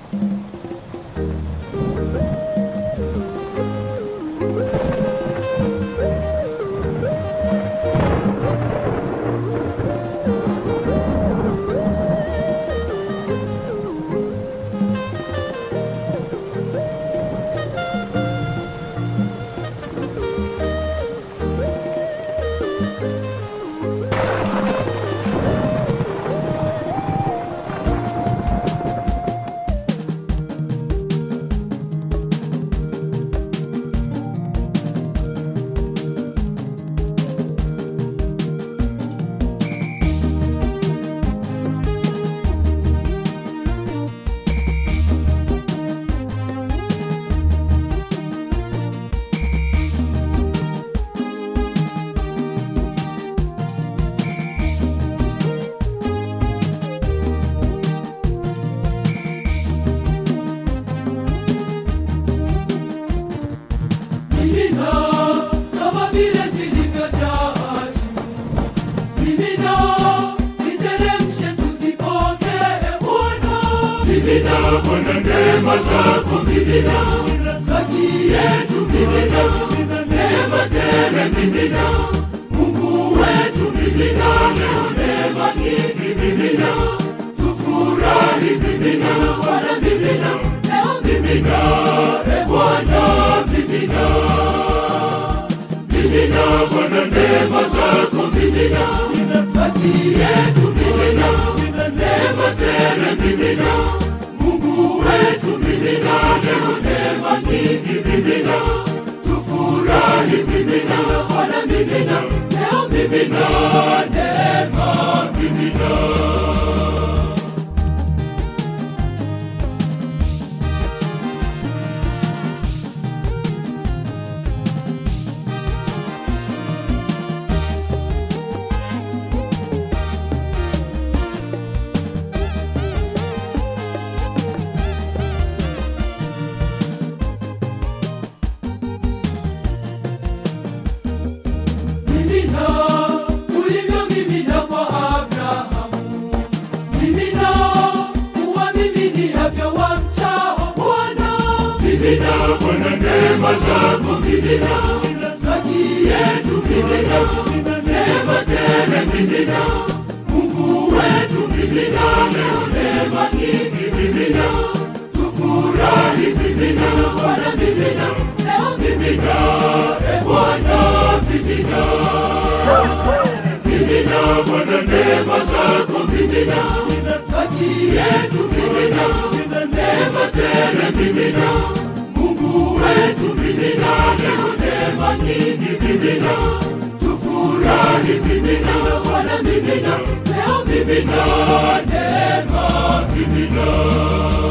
Mimina Bwana neema zako, mimina kati yetu, mimina neema tele, mimina Mungu wetu, mimina leo neema nyingi, mimina tufurahi, mimina Bwana, mimina leo, mimina Bwana, mimina mimina Bwana neema zako, mimina kati yetu, mimina neema tele, mimina Mungu wetu, mimina leo neema nyingi, mimina tufurahi, mimina Bwana, mimina leo, mimina neema, mimina. Mimina Bwana neema zako, mimina kati yetu, mimina neema tele, mimina Mungu wetu, mimina leo neema nyingi, mimina tufurahi, mimina Bwana, mimina leo, mimina Bwana, mimina mimina Bwana neema zako, mimina kati yetu, mimina neema tele, mimina Mungu wetu, mimina leo neema nyingi, mimina tufurahi, mimina Bwana, mimina leo, mimina neema, mimina.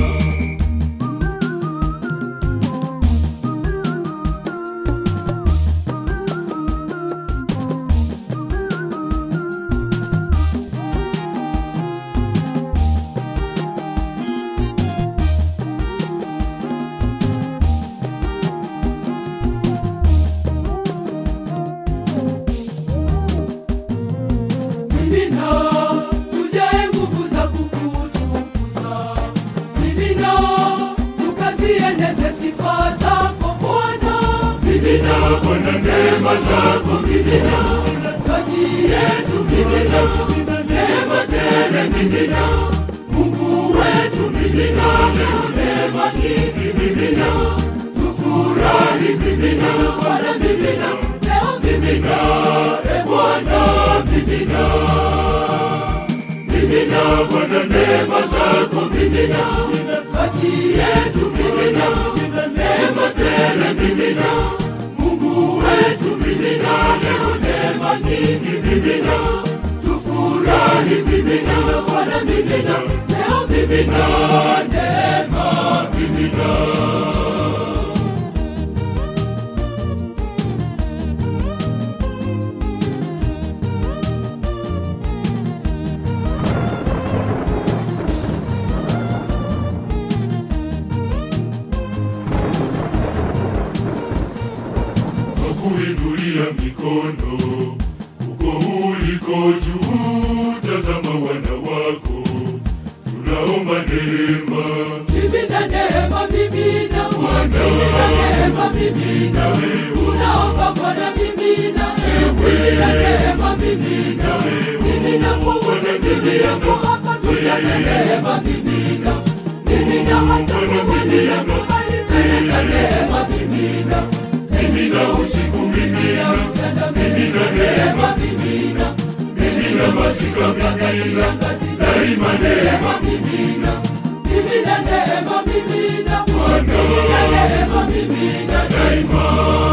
Tujae nguvu za kukutukuza, mimina tukazieneze sifa zako Bwana, mimina Bwana neema zako, mimina kati yetu, mimina neema tele, mimina Mungu wetu, mimina leo neema nyingi, mimina tufurahi, mimina Bwana, mimina leo, mimina Bwana, mimina mimina Bwana neema zako, mimina kati yetu, mimina neema tele, mimina Mungu wetu, mimina leo neema nyingi, mimina tufurahi, mimina Bwana, mimina leo, mimina neema, mimina. Kuinulia mikono uko uliko juu, tazama wana wako, tunaomba neema. Mimina neema, mimina. Mimina neema, mimina. Unaomba Bwana, mimina. Mimina neema, mimina. Mimina kwa wote tulioko hapa, tujaze neema, mimina. Mimina hata kwa waliokubali, peleka neema, mimina. Mimina usiku, mimina mchana, mimina neema, mimina. mimina masika, mimina daima neema. Mimina, mimina neema, mimina. Mimina neema, mimina daima.